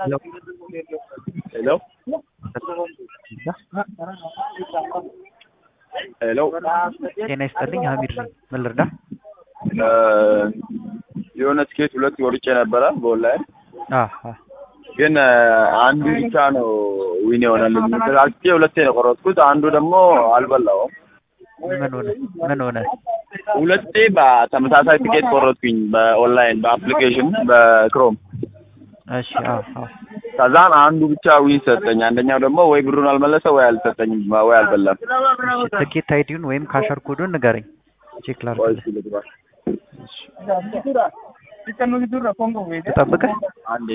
Hello. Hello? Hello? ጤና ይስጥልኝ ሀሚድ ነኝ። ምን ልርዳ? የሆነ ትኬት ሁለት ወርጬ ነበረ በኦንላይን አሃ ግን አንዱ ብቻ ነው ዊን የሆነልኝ። አልቼ ሁለቴ ነው ቆረጥኩት። አንዱ ደግሞ አልበላውም። ምን ሆነ? ሁለቴ በተመሳሳይ ትኬት ቆረጥኩኝ በኦንላይን በአፕሊኬሽን በክሮም። እሺ ከዛን አንዱ ብቻ ዊን ሰጠኝ። አንደኛው ደግሞ ወይ ብሩን አልመለሰ ወይ አልሰጠኝም ወይ አልበላም። ትኬት አይዲውን ወይም ካሸር ኮዱን ንገረኝ ቼክ ላድርግ። ተጠብቀህ አንዴ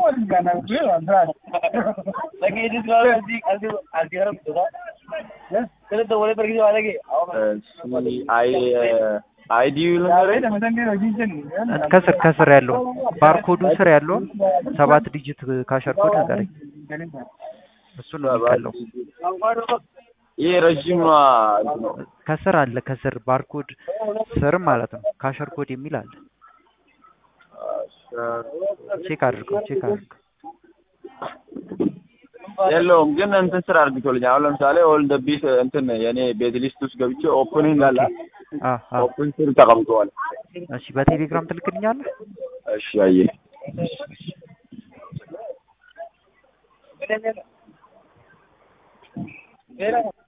አይዲው ከስር ያለው ባርኮዱ ስር ያለው 7 ዲጂት ካሸር ኮድ ንገረኝ። እሱ ነው የሚቀለው። ይሄ ረጅም ነው። ከስር አለ፣ ከስር ባርኮድ ስር ማለት ነው። ካሸር ኮድ የሚል አለ። ቼክ አድርገው። የለውም ግን እንትን ስራ አድርጎልኛል። አሁን ለምሳሌ ኦል ደ ቢት እንትን የኔ ቤት ሊስት ውስጥ ገብቼ ኦፕኒንግ አለ። ኦፕን ስር ተቀምጧል። እሺ በቴሌግራም ትልክልኛለህ? እሺ አየ